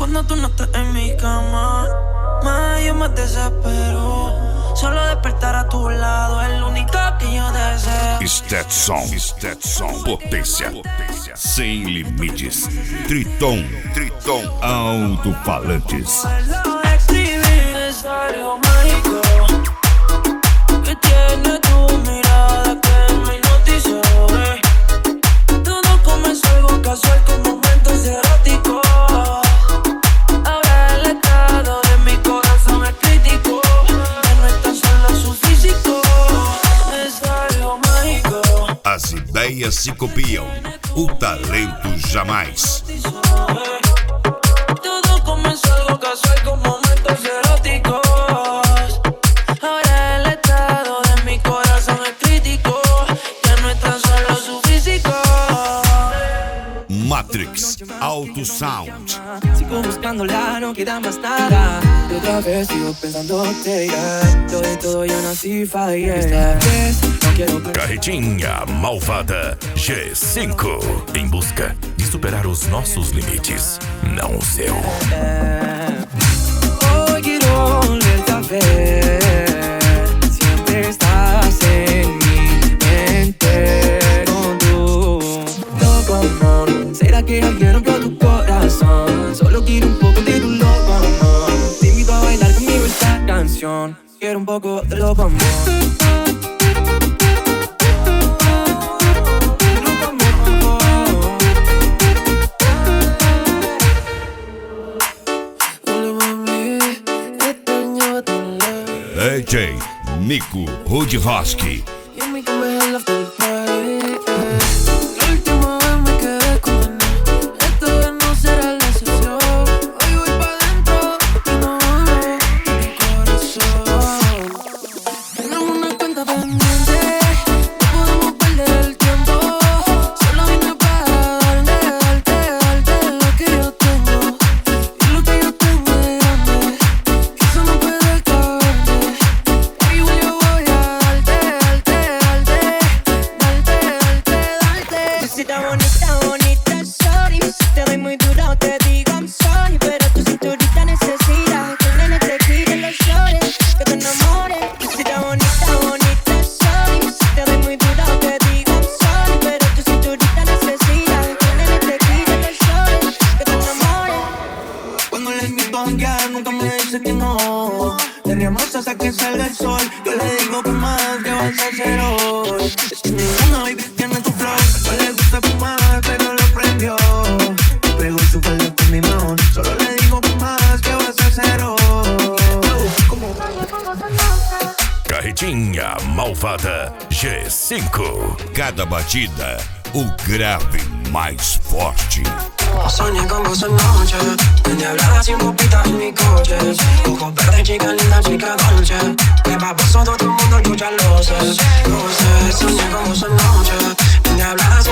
Cuando tú no estés en mi cama, más yo me desespero. Solo despertar a tu lado es lo único que yo deseo. Stetson, potência sem limites. Triton, alto-falantes. Es algo mágico que tiene tu mirada que me hipnotizó. Todo comenzó algo casual con momentos eróticos. Ahora el estado de mi corazón es crítico. Ya no es tan solo su físico, es algo mágico. As ideias se copiam, o talento jamais. Todo comenzó algo casual con momentos eróticos. Ahora el estado de mi corazón es crítico. Ya no es tan solo su físico. Matrix Auto Sound. Sigo buscándola, no queda más nada. Y otra vez sigo pensándote, yeah. Yo de todo yo nací, fallé. Esta vez no quiero perder. Carretinha Malvada G5. Em busca de superar os nossos limites, não o seu. Hoy quiero volverte a ver. Siempre estás en mi mente. Con tu loco amor. ¿Será que alguien rompió tu corazón? Solo quiero un poco de tu loco amor. Te invito a bailar conmigo esta canción. Quiero un poco de loco amor. DJ Nico Rudhosky. La última vez me quedé con él. Esta vez no será la excepción. Hoy voy pa' dentro y no hablo de mi corazón. Tenemos una cuenta pendiente, no podemos perder el tiempo. Solo vine para darte lo que yo tengo. Y lo que yo tengo es grande, que eso no puede caberme. Hoy yo voy a darte. Cosita bonita, sorry. Te doy muy duro, te digo I'm sorry. Pero tu cinturita necesita que el nene te quite los shorts, que te enamores. Cosita bonita, sorry. Te doy muy duro, te digo I'm sorry. Pero tu cinturita necesita que el nene te quite los shorts, que te enamores. Cuando le invito a janguear nunca me dice que no. Teníamos hasta que salga el sol. Yo le digo que más, que vas a hacer hoy. Es que ninguna baby tiene tu flow. No le gusta fumar, pero lo prendió. Pegó su falda con mi mano. Solo le digo que más, que vas a hacer hoy. Carretinha Malvada G5. Cada batida, o grave mais forte. Soñé con vos anoche. De hablar sin copita en mi coche. Ojos verdes, chica linda, chica dolce. Que pa' paso todo el mundo, yo ya lo sé. Soñé con vos anoche. De hablar